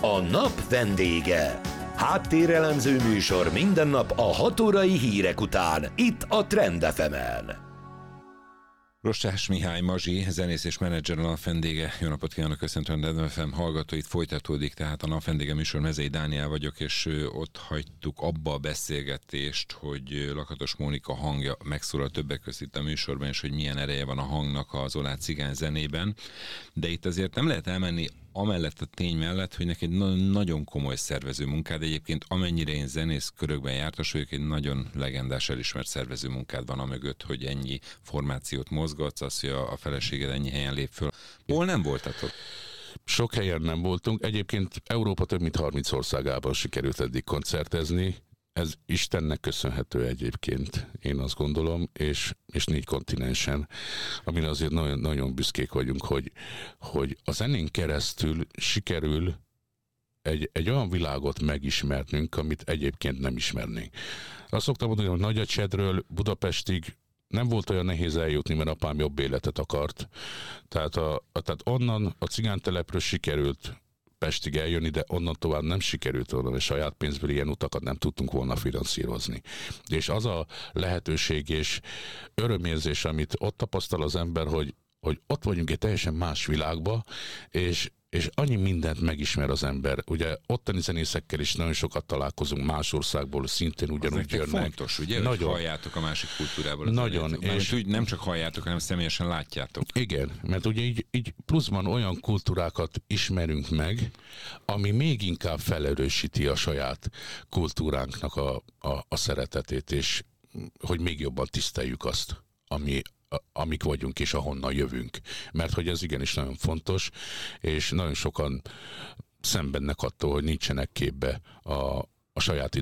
A nap vendége. Háttérelemző műsor minden nap a 6 órai hírek után, itt a Trend FM-en. Rossás Mihály Mazsi, zenész és menedzser, a napvendége. Jó napot kívánok, köszöntöm a Trend FM hallgatóit. Folytatódik tehát a napvendége műsor, Mezei Dániel vagyok, és ott hagytuk abba a beszélgetést, hogy Lakatos Mónika hangja megszólal többek között itt a műsorban, és hogy milyen ereje van a hangnak az oláh cigány zenében. De itt azért nem lehet elmenni amellett a tény mellett, hogy neki egy nagyon komoly szervező munkád. Egyébként amennyire én zenész körökben jártas vagyok, egy nagyon legendás, elismert szervező munkád van amögött, hogy ennyi formációt mozgatsz, az, hogy a feleséged ennyi helyen lép föl. Hol nem voltatok? Sok helyen nem voltunk. Egyébként Európa több mint 30 országában sikerült eddig koncertezni. Ez Istennek köszönhető egyébként, én azt gondolom, és 4 kontinensen, amin azért nagyon, nagyon büszkék vagyunk, hogy a zenén keresztül sikerül egy olyan világot megismernünk, amit egyébként nem ismernénk. Azt szoktam mondani, hogy Nagyacsedről Budapestig nem volt olyan nehéz eljutni, mert apám jobb életet akart. Tehát onnan a cigánytelepről sikerült Pestig eljönni, de onnan tovább nem sikerült volna, és saját pénzből ilyen utakat nem tudtunk volna finanszírozni. És az a lehetőség és örömérzés, amit ott tapasztal az ember, hogy ott vagyunk egy teljesen más világba, és annyi mindent megismer az ember. Ugye ottani zenészekkel is nagyon sokat találkozunk más országból, szintén ugyanúgy jönnek. Fontos, ugye, nagyon, hogy halljátok a másik kultúrából. Nagyon. És úgy nem csak halljátok, hanem személyesen látjátok. Igen, mert ugye így pluszban olyan kultúrákat ismerünk meg, ami még inkább felerősíti a saját kultúránknak a szeretetét, és hogy még jobban tiszteljük azt, amik vagyunk és ahonnan jövünk. Mert hogy ez igenis nagyon fontos, és nagyon sokan szenvednek attól, hogy nincsenek képbe a saját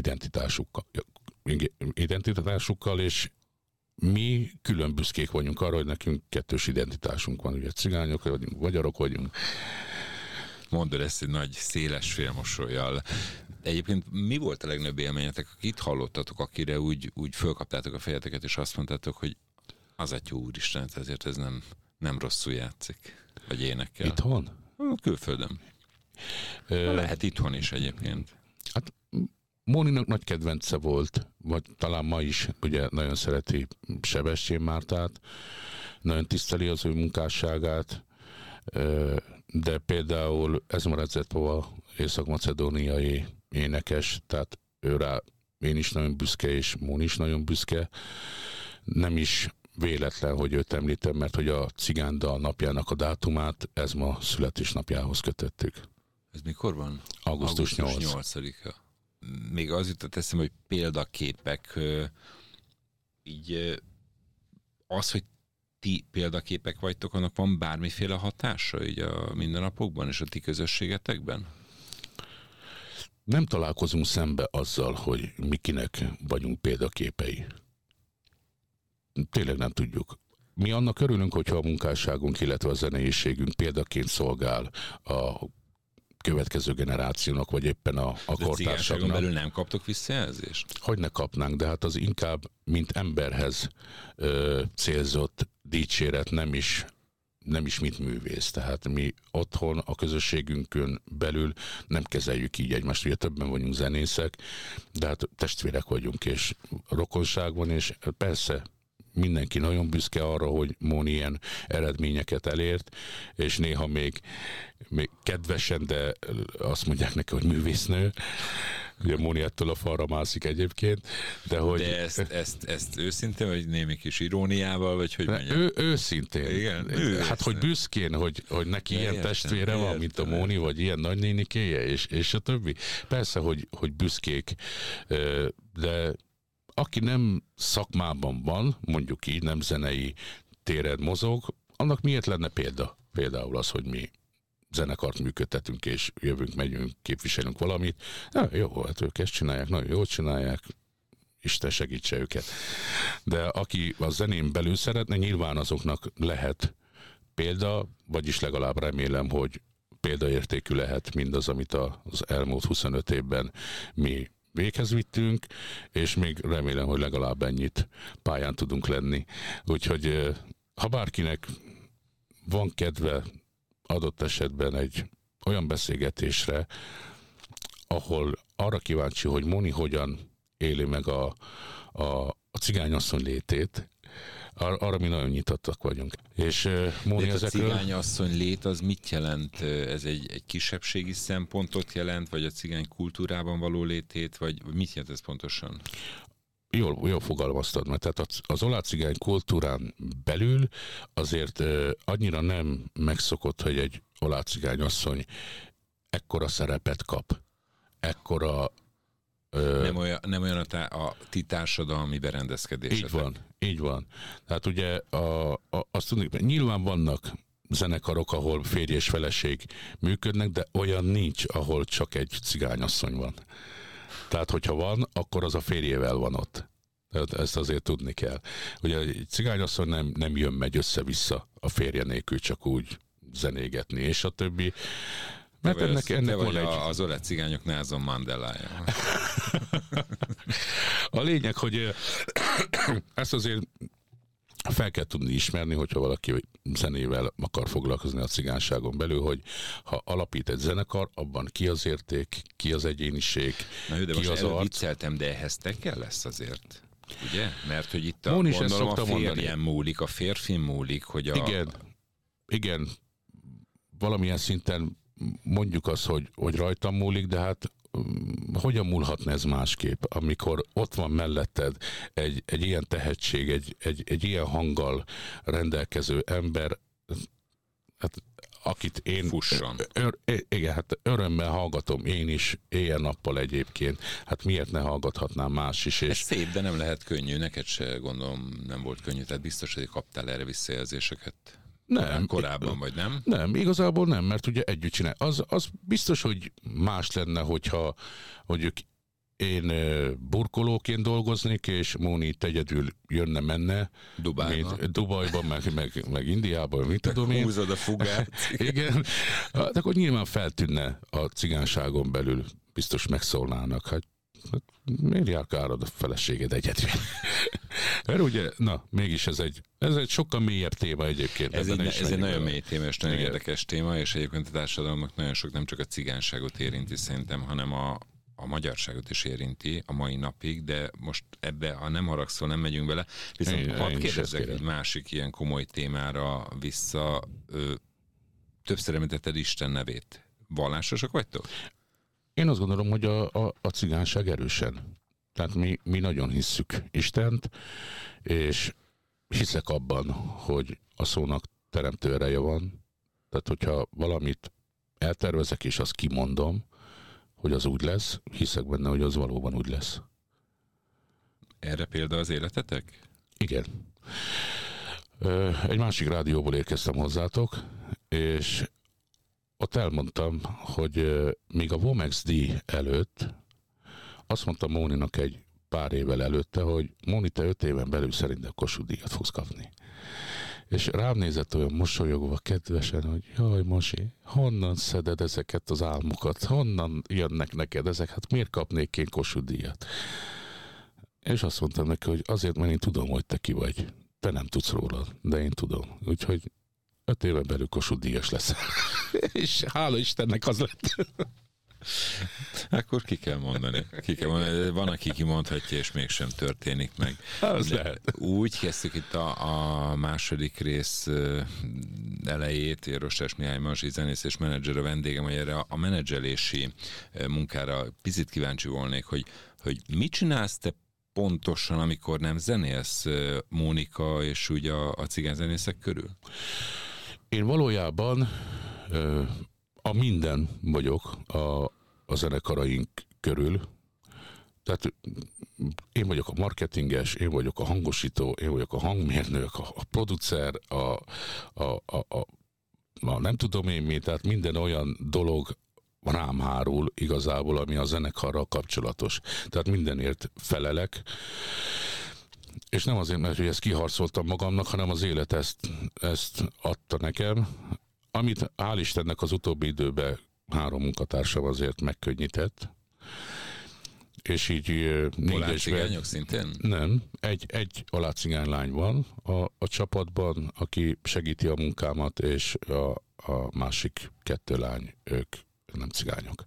identitásukkal, és mi külön büszkék vagyunk arra, hogy nekünk kettős identitásunk van, ugye cigányok vagyunk, magyarok vagyunk. Mondod ezt egy nagy, széles félmosollyal. Egyébként mi volt a legnagyobb élményetek, akit hallottatok, akire úgy fölkaptátok a fejeteket, és azt mondtátok, hogy az Atyó Úristen, ezért ez nem rosszul játszik, vagy énekel. Itthon? Külföldön. Lehet itthon is egyébként. Hát Móninak nagy kedvence volt, vagy talán ma is, ugye nagyon szereti Sebestyén Mártát, nagyon tiszteli az ő munkásságát, de például Ezmaradzetova észak-macedóniai énekes, tehát őrá én is nagyon büszke, és Móni is nagyon büszke. Nem is véletlen, hogy őt említem, mert hogy a Cigándal napjának a dátumát Ezma születésnapjához kötöttük. Ez mikor van? Augusztus 8-a. Még az jutott eszembe, hogy példaképek, így az, hogy ti példaképek vagytok, annak van bármiféle hatása így a mindennapokban és a ti közösségetekben? Nem találkozunk szembe azzal, hogy mi kinek vagyunk példaképei. Tényleg nem tudjuk. Mi annak örülünk, hogyha a munkásságunk, illetve a zeneiségünk példaként szolgál a következő generációnak, vagy éppen a kortársaknak. De belül nem kaptok visszajelzést? Hogy ne kapnánk, de hát az inkább, mint emberhez célzott dicséret, nem is mint művész. Tehát mi otthon, a közösségünkön belül nem kezeljük így egymást. Ugye többen vagyunk zenészek, de hát testvérek vagyunk, és rokonság van, és persze mindenki nagyon büszke arra, hogy Móni ilyen eredményeket elért, és néha még kedvesen, de azt mondják neki, hogy művésznő. Ugye Móni ettől a falra mászik egyébként. De ezt őszintén, vagy némi kis iróniával, vagy hogy mondjam? Őszintén. Igen, hát, hogy büszkén, hogy neki ilyen testvére van, mint a Móni, vagy ilyen nagynénikéje, és a többi. Persze, hogy büszkék, de aki nem szakmában van, mondjuk így, nem zenei téren mozog, annak miért lenne példa? Például az, hogy mi zenekart működtetünk, és jövünk, megyünk, képviselünk valamit. Na, jó, hát ők ezt csinálják, nagyon jól csinálják, Isten segítse őket. De aki a zenén belül szeretne, nyilván azoknak lehet példa, vagyis legalább remélem, hogy példaértékű lehet mindaz, amit az elmúlt 25 évben mi véghez vittünk, és még remélem, hogy legalább ennyit pályán tudunk lenni. Úgyhogy ha bárkinek van kedve adott esetben egy olyan beszélgetésre, ahol arra kíváncsi, hogy Móni hogyan éli meg a cigányasszony létét, arra mi nagyon nyitottak vagyunk. És Móni de a ezekről... cigányasszony lét az mit jelent? Ez egy kisebbségi szempontot jelent, vagy a cigány kultúrában való létét, vagy mit jelent ez pontosan? Jól fogalmaztad, mert tehát az oláh cigány kultúrán belül azért annyira nem megszokott, hogy egy oláh cigány asszony ekkora szerepet kap, ekkora... Nem olyan a ti társadalmi berendezkedésetek. Így van. Tehát ugye azt tudjuk, nyilván vannak zenekarok, ahol férj és feleség működnek, de olyan nincs, ahol csak egy cigányasszony van. Tehát, hogyha van, akkor az a férjével van ott. Tehát ezt azért tudni kell. Ugye egy cigányasszony nem jön-megy össze-vissza a férje nélkül csak úgy zenégetni, és a többi. Mert ennek van az oláh cigányok Nelson Mandelája. A lényeg, hogy ezt azért fel kell tudni ismerni, hogyha valaki zenével akar foglalkozni a cigánságon belül, hogy ha alapít egy zenekar, abban ki az érték, ki az egyéniség, de ki az arc. Vicceltem, de ehhez te kell lesz azért. Ugye? Mert hogy itt gondolom a férjen múlik, a férfi múlik, hogy Igen. Valamilyen szinten mondjuk azt, hogy rajtam múlik, de hogyan múlhatna ez másképp, amikor ott van melletted egy ilyen tehetség, egy ilyen hanggal rendelkező ember, akit én örömmel hallgatom én is, éjjel-nappal egyébként. Hát miért ne hallgathatnám más is? Ez szép, de nem lehet könnyű. Neked se gondolom nem volt könnyű, tehát biztos, hogy kaptál erre visszajelzéseket. Nem. Korábban, vagy nem? Nem, igazából nem, mert ugye együtt csinál. Az biztos, hogy más lenne, hogyha mondjuk én burkolóként dolgoznék, és Móni itt egyedül jönne-menne. Dubajba, meg Indiába, mit tudom én. Húzod a fugát. Igen. De akkor nyilván feltűnne a cigánságon belül, biztos megszólnának. Hát miért járkálod a feleséged egyedül? Mert ugye, mégis ez egy sokkal mélyebb téma egyébként. Ez egy nagyon mély téma, és nagyon érdekes téma, és egyébként a társadalomnak nagyon sok nem csak a cigánságot érinti szerintem, hanem a magyarságot is érinti a mai napig, de most ebbe, ha nem haragszol, nem megyünk bele. Viszont hadd kérdezzek egy másik ilyen komoly témára vissza. Többször említetted Isten nevét. Vallásosak vagytok? Én azt gondolom, hogy a cigánság erősen. Tehát mi nagyon hisszük Istent, és hiszek abban, hogy a szónak teremtő ereje van. Tehát, hogyha valamit eltervezek, és azt kimondom, hogy az úgy lesz, hiszek benne, hogy az valóban úgy lesz. Erre példa az életetek? Igen. Egy másik rádióból érkeztem hozzátok, és ott elmondtam, hogy még a Womex díj előtt azt mondta Móninak egy pár évvel előtte, hogy Móni, te 5 éven belül szerintem Kossuth díjat fogsz kapni. És rám nézett olyan mosolyogva kedvesen, hogy jaj, Mosi, honnan szeded ezeket az álmokat? Honnan jönnek neked ezek? Hát miért kapnék én Kossuth díjat? És azt mondtam neki, hogy azért, mert én tudom, hogy te ki vagy. Te nem tudsz róla, de én tudom. Úgyhogy 5 éven belül Kossuth díjas lesz. És hála Istennek az lett. Akkor ki kell mondani. Van, aki kimondhatja, és mégsem történik meg. Úgy kezdtük itt a második rész elejét, Rostás Mihály Mazsi, zenész és menedzser a vendégem, hogy erre a menedzselési munkára picit kíváncsi volnék, hogy mit csinálsz te pontosan, amikor nem zenélsz, Mónika és úgy a cigányzenészek körül? Én valójában a minden vagyok a zenekaraink körül. Tehát én vagyok a marketinges, én vagyok a hangosító, én vagyok a hangmérnök, a producer, a nem tudom én mi, tehát minden olyan dolog rám hárul igazából, ami a zenekarral kapcsolatos. Tehát mindenért felelek. És nem azért, mert hogy ezt kiharcoltam magamnak, hanem az élet ezt adta nekem. Amit hál' Istennek az utóbbi időben 3 munkatársam azért megkönnyített. és így Alácigányok szintén? Nem, egy alácigánylány van a csapatban, aki segíti a munkámat, és a másik 2 lány, ők nem cigányok.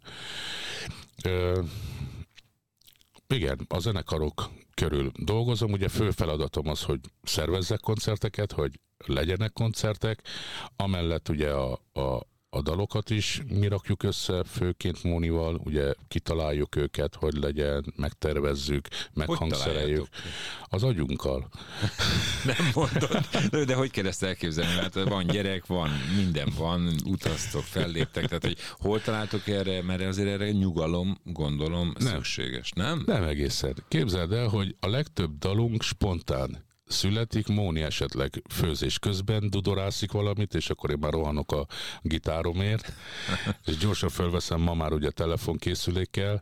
Igen, a zenekarok körül dolgozom, ugye fő feladatom az, hogy szervezzek koncerteket, hogy legyenek koncertek, amellett ugye a dalokat is mi rakjuk össze, főként Mónival, ugye kitaláljuk őket, hogy legyen, megtervezzük, meghangszereljük. Az agyunkkal. Nem mondod, de hogy kell ezt elképzelni? Mert van gyerek, van, minden van, utaztok, felléptek, tehát hogy hol találtok erre, mert azért erre nyugalom, gondolom, szükséges, nem? Nem egészen. Képzeld el, hogy a legtöbb dalunk spontán születik, Móni esetleg főzés közben dudorászik valamit, és akkor én már rohanok a gitáromért, és gyorsan fölveszem ma már ugye telefonkészülékkel,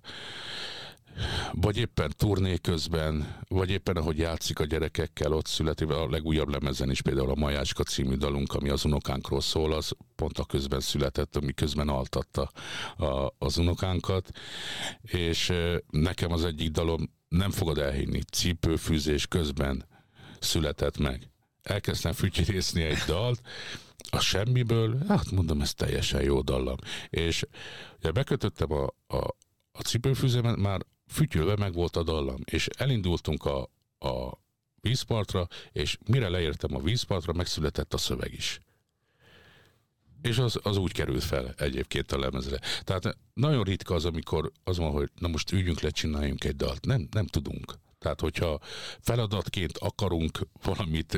vagy éppen turné közben, vagy éppen ahogy játszik a gyerekekkel, ott születik, a legújabb lemezen is például a Majácska című dalunk, ami az unokánkról szól, az pont a közben született, ami közben altatta az unokánkat, és nekem az egyik dalom, nem fogod elhinni, cipőfűzés közben született meg. Elkezdtem fütyörészni egy dalt, a semmiből, hát mondom, ez teljesen jó dallam. És ugye bekötöttem a cipőfűzőmet, már fütyülve meg volt a dallam, és elindultunk a vízpartra, és mire leértem a vízpartra, megszületett a szöveg is. És az úgy került fel egyébként a lemezre. Tehát nagyon ritka az, amikor az van, hogy na most üljünk le, csináljunk egy dalt. Nem tudunk. Tehát, hogyha feladatként akarunk valamit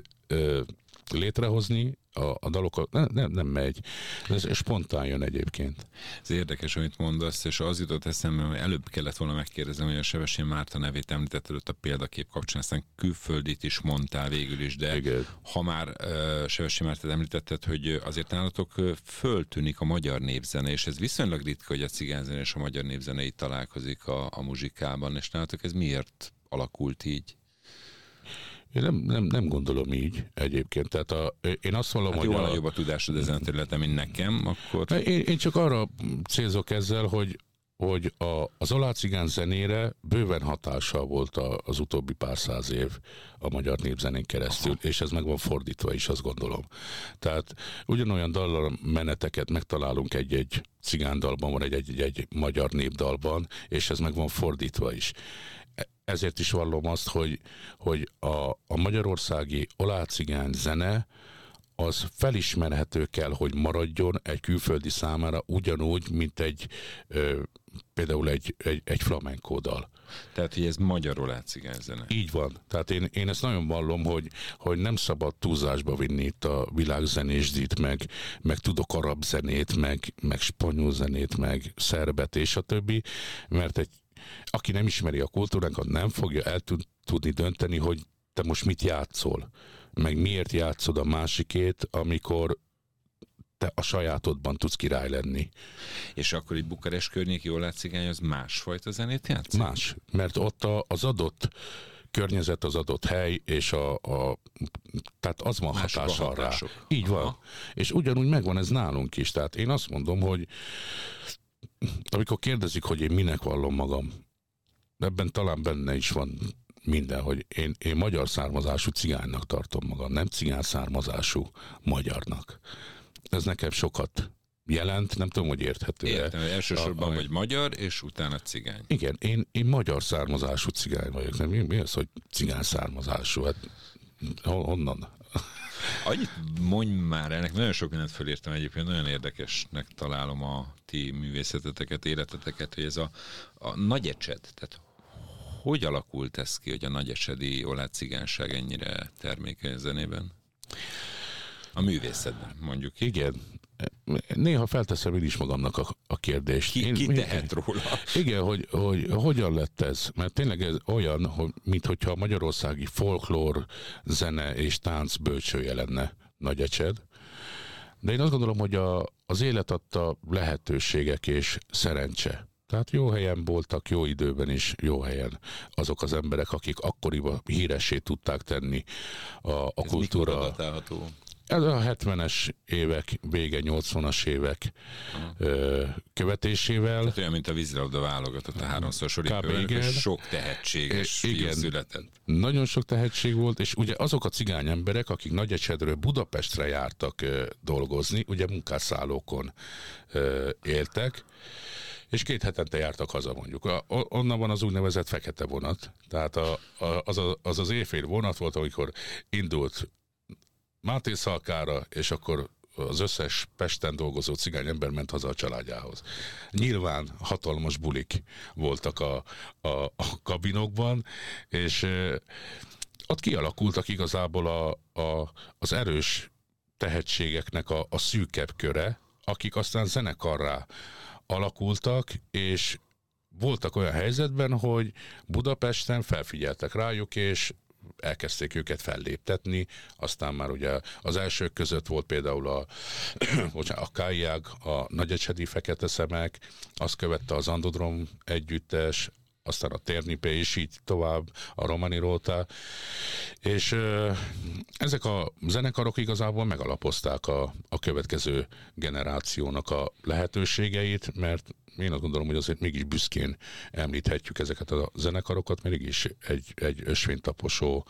létrehozni, a dalokat nem megy. Ez spontán jön egyébként. Ez érdekes, amit mondasz, és az jutott eszembe, hogy előbb kellett volna megkérdezni, hogy a Sebestyén Márta nevét említetted ott a példakép kapcsán, aztán külföldit is mondtál végül is, de igen. Ha már Sebestyén Mártát említetted, hogy azért nálatok föltűnik a magyar népzene, és ez viszonylag ritka, hogy a cigányzene és a magyar népzene itt találkozik a muzsikában, és nálatok ez miért alakult így? Én nem gondolom így egyébként. Tehát én azt mondom, hogy jóval jobb a tudásod ezen a területen, mint nekem, akkor... Én csak arra célzok ezzel, hogy az alácigán zenére bőven hatással volt az utóbbi pár száz év a magyar népzenén keresztül, aha. És ez meg van fordítva is, azt gondolom. Tehát ugyanolyan dalmeneteket megtalálunk egy cigándalban, vagy egy magyar népdalban, és ez meg van fordítva is. Ezért is vallom azt, hogy a magyarországi alácigány zene az felismerhető kell, hogy maradjon egy külföldi számára ugyanúgy, mint például egy flamenco dal. Tehát, hogy ez magyar alácigány zene. Így van. Tehát én ezt nagyon vallom, hogy nem szabad túlzásba vinni itt a világzenésdit, meg tudok arab zenét, meg spanyol zenét, meg szerbet és a többi, mert aki nem ismeri a kultúránkat, nem fogja tudni dönteni, hogy te most mit játszol, meg miért játszod a másikét, amikor te a sajátodban tudsz király lenni. És akkor egy Bukarest környéki alácigány az másfajta zenét játszik? Más, mert ott az adott környezet, az adott hely, és tehát az van hatással rá. Így van. Aha. És ugyanúgy megvan ez nálunk is. Tehát én azt mondom, hogy amikor kérdezik, hogy én minek vallom magam, ebben talán benne is van minden, hogy én magyar származású cigánynak tartom magam, nem cigán származású magyarnak. Ez nekem sokat jelent, nem tudom, hogy érthető. Értem, elsősorban vagy magyar, és utána cigány. Igen, én magyar származású cigány vagyok. Nem, mi az, hogy cigán származású? Hát honnan? Annyit mondj már, ennek nagyon sok mindent fölírtam egyébként, nagyon érdekesnek találom a ti művészeteteket, életeteket, hogy ez a nagyecsed, tehát hogy alakult ez ki, hogy a nagyecsedi olácigányság ennyire termékeny zenében? A művészetben, mondjuk. Igen. Néha felteszem én is magamnak a kérdést. Ki tehet róla? Igen, hogy hogyan lett ez? Mert tényleg ez olyan, minthogyha a magyarországi folklór, zene és tánc bölcsője lenne Nagyecsed. De én azt gondolom, hogy az élet adta lehetőségek és szerencse. Tehát jó helyen voltak, jó időben is, jó helyen azok az emberek, akik akkoriban híressé tudták tenni a kultúra. Mikor adatálható? Ez a 70-es évek vége, 80-as évek követésével. Tehát olyan, mint a vízilabda válogatott a háromszoros olimpián, sok tehetséges fiú született. Nagyon sok tehetség volt, és ugye azok a cigány emberek, akik Nagyecsedről Budapestre jártak dolgozni, ugye munkásszállókon éltek, és 2 hetente jártak haza mondjuk. Onnan van az úgynevezett fekete vonat. Tehát az éjfél vonat volt, amikor indult Mátészalkára, és akkor az összes Pesten dolgozó cigány ember ment haza a családjához. Nyilván hatalmas bulik voltak a kabinokban, és ott kialakultak igazából az erős tehetségeknek a szűkebb köre, akik aztán zenekarrá alakultak, és voltak olyan helyzetben, hogy Budapesten felfigyeltek rájuk, és elkezdték őket felléptetni, aztán már ugye az elsők között volt például a Kályág, a Nagyecsedi Fekete Szemek, azt követte az Andodrom együttes, aztán a Térnipé, és így tovább, a Romani Róta, és ezek a zenekarok igazából megalapozták a következő generációnak a lehetőségeit, mert én azt gondolom, hogy azért mégis büszkén említhetjük ezeket a zenekarokat, mert mégis egy ösvénytaposó,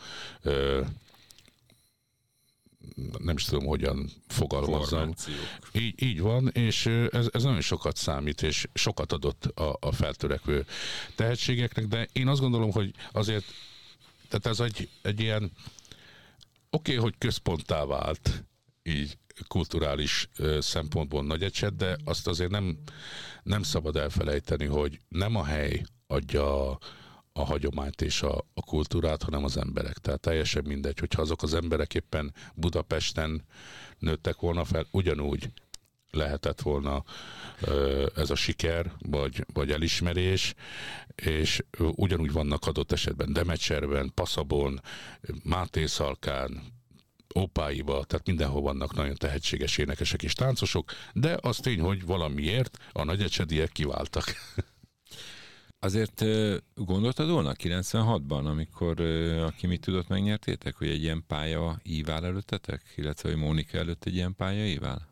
nem is tudom, hogyan fogalmazzam. Így van, és ez nagyon sokat számít, és sokat adott a feltörekvő tehetségeknek, de én azt gondolom, hogy azért, tehát ez egy ilyen oké, hogy központtá vált így kulturális szempontból Nagyecsed, de azt azért nem szabad elfelejteni, hogy nem a hely adja a hagyományt és a kultúrát, hanem az emberek. Tehát teljesen mindegy, hogyha azok az emberek éppen Budapesten nőttek volna fel, ugyanúgy lehetett volna ez a siker, vagy elismerés, és ugyanúgy vannak adott esetben Demecserben, Paszabon, Mátészalkán, Opáiba, tehát mindenhol vannak nagyon tehetséges énekesek és táncosok, de az tény, hogy valamiért a nagyecsediek kiváltak. Azért gondoltad volna 96-ban, amikor aki mit tudott, megnyertétek, hogy egy ilyen pálya ívál előttetek, illetve hogy Mónika előtt egy ilyen pálya ívál?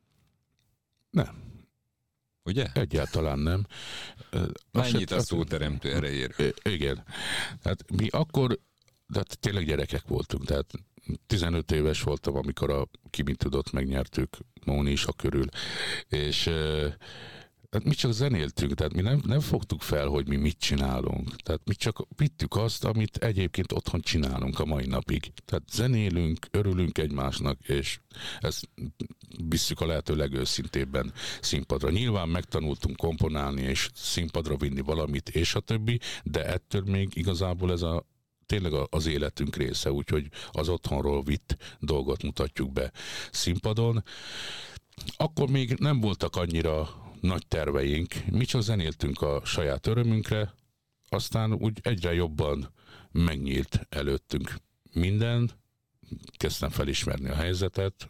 Nem. Ugye? Egyáltalán nem. Mennyit a szóteremtő erejéről? Igen. Hát mi akkor, tehát tényleg gyerekek voltunk, tehát 15 éves voltam, amikor ki mit tudott, megnyertük Móni is a körül, és hát mi csak zenéltünk, tehát mi nem fogtuk fel, hogy mi mit csinálunk. Tehát mi csak vittük azt, amit egyébként otthon csinálunk a mai napig. Tehát zenélünk, örülünk egymásnak, és ezt visszük a lehető legőszintébben színpadra. Nyilván megtanultunk komponálni, és színpadra vinni valamit, és a többi, de ettől még igazából ez tényleg az életünk része, úgyhogy az otthonról vitt dolgot mutatjuk be színpadon. Akkor még nem voltak annyira nagy terveink, mi csak zenéltünk a saját örömünkre, aztán úgy egyre jobban megnyílt előttünk minden, kezdtem felismerni a helyzetet,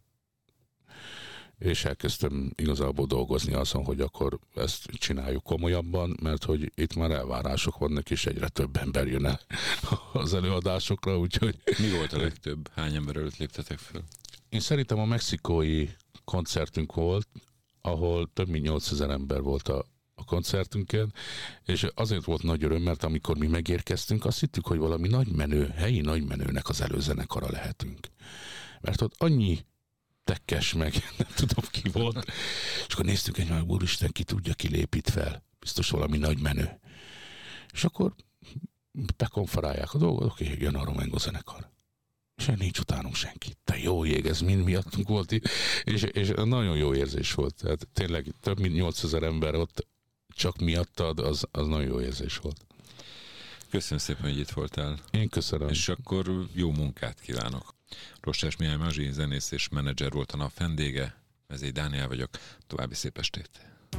és elkezdtem igazából dolgozni azon, hogy akkor ezt csináljuk komolyabban, mert hogy itt már elvárások vannak, és egyre több ember jön el az előadásokra, úgyhogy... Mi volt a legtöbb? Hány ember előtt léptetek föl? Én szerintem a mexikói koncertünk volt, ahol több mint 8000 ember volt a koncertünken, és azért volt nagy öröm, mert amikor mi megérkeztünk, azt hittük, hogy valami helyi nagymenőnek az előzenekara lehetünk. Mert ott annyi tekkes meg, nem tudom ki volt, és akkor néztük egymás, úristen, ki tudja, ki lép itt fel. Biztos valami nagymenő. És akkor bekonferálják a dolgot, oké, jön a Romengo zenekar. És nincs utánunk senki. Te jó ég, ez mind miattunk volt, és nagyon jó érzés volt. Tehát tényleg több mint 8000 ember ott csak miattad, az nagyon jó érzés volt. Köszönöm szépen, hogy itt voltál. Én köszönöm. És akkor jó munkát kívánok. Rostás Mihály Mazsi, zenész és menedzser volt a nap vendége. Mezei Dániel vagyok. További szép estét.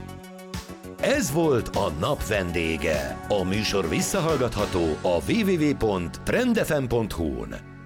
Ez volt a nap vendége. A műsor visszahallgatható a www.trendfm.hu-n.